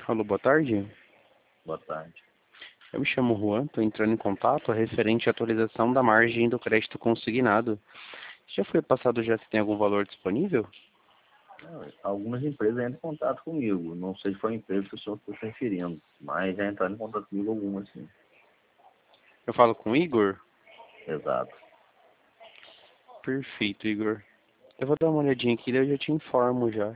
Alô, boa tarde. Boa tarde. Eu me chamo Juan, estou entrando em contato referente à atualização da margem do crédito consignado. Já foi passado já se tem algum valor disponível? Algumas empresas entram em contato comigo. Não sei se foi a empresa que o senhor está se referindo, mas já entraram em contato comigo algumas, sim. Eu falo com o Igor? Exato. Perfeito, Igor. Eu vou dar uma olhadinha aqui, daí eu já te informo já.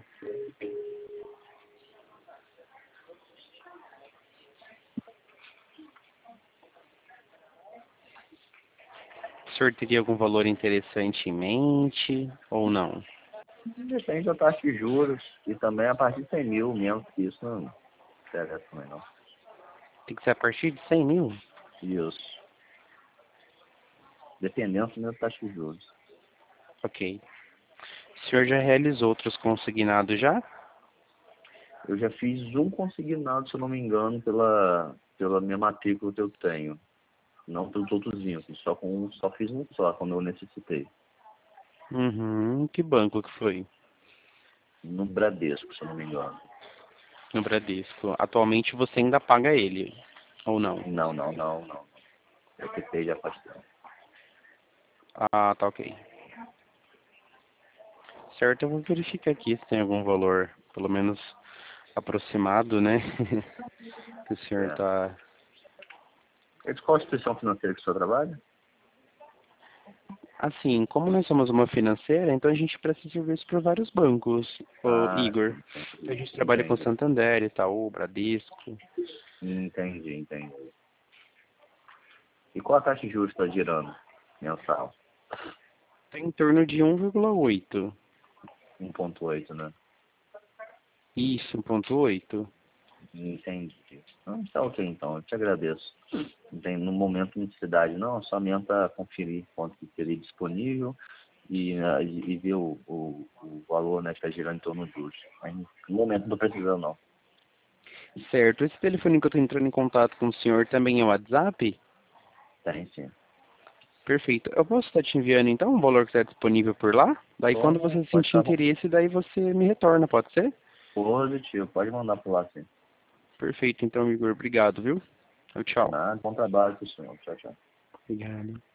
O senhor teria algum valor interessante em mente ou não? Depende da taxa de juros e também a partir de 100 mil, menos que isso não interessa também não. Tem que ser a partir de 100 mil? Isso. Dependendo também da taxa de juros. Ok. O senhor já realizou outros consignados já? Eu já fiz um consignado, se eu não me engano, pela minha matrícula que eu tenho. Não pelos outros 20, só fiz um só quando eu necessitei. Uhum, que banco que foi? No Bradesco, se eu não me engano. No Bradesco. Atualmente você ainda paga ele, ou não? Não. Eu quitei já faz tempo. Ah, tá ok. Certo, eu vou verificar aqui se tem algum valor, pelo menos aproximado, né? Que o senhor É. tá... É de qual instituição financeira que o senhor trabalha? Assim, como nós somos uma financeira, então a gente presta serviço por vários bancos, ô Ah, Igor. sim, A gente trabalha com entendi. Santander, Itaú, Bradesco. Entendi. E qual a taxa de juros está girando mensal? Tá em torno de 1,8. 1,8, né? Isso, 1,8. Entendi. Tá ok, então. Eu te agradeço. Não tem no momento necessidade, não. Somente a conferir quanto que teria disponível e ver o valor, né, que está girando em torno dos juros. Mas no momento não estou precisando, não. Certo, esse telefone que eu tô entrando em contato com o senhor também é o WhatsApp? Tem sim. Perfeito. Eu posso estar te enviando então um valor que está disponível por lá? Daí quando você Pode sentir estar bom. interesse, daí você me retorna, pode ser? Positivo. Pode mandar por lá, sim. Perfeito, então, Igor. Obrigado, viu? Tchau, tchau. Nada, bom trabalho com o senhor. Tchau. Obrigado.